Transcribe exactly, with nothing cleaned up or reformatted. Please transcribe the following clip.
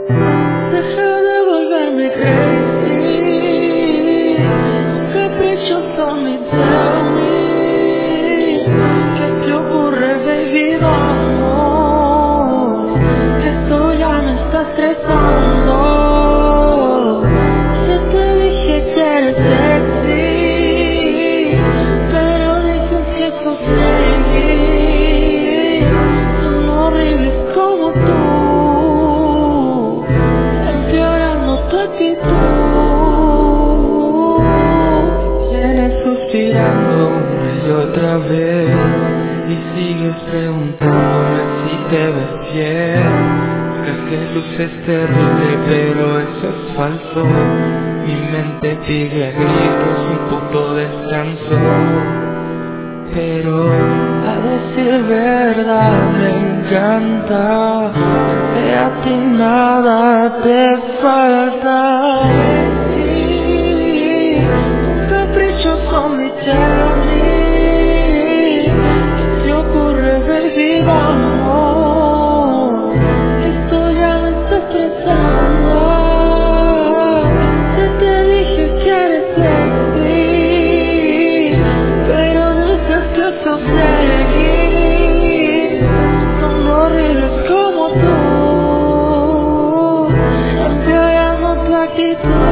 Deja de volverme crazy, caprichoso mi tell me. ¿Qué te ocurre, baby? Vamos, esto ya me está estresando. Ya te dije que eres sexy, pero dices que sos sexy. Son horribles como tú, empeorando tu actitud. Vienes suspirando una y otra vez y sigues preguntándome si te ves bien. Crees que luces terrible, pero eso es falso. Mi mente pide a gritos un puto descanso. Pero a decir verdad me encanta que a ti nada te falta. Sí, un caprichoso mi Charlie. ¿Qué te ocurre, baby? Vamos, esto ya me está estresando. Ya te dije que eres sexy, pero dices que sos sexy. Son horribles como tú, empeorando tu actitud.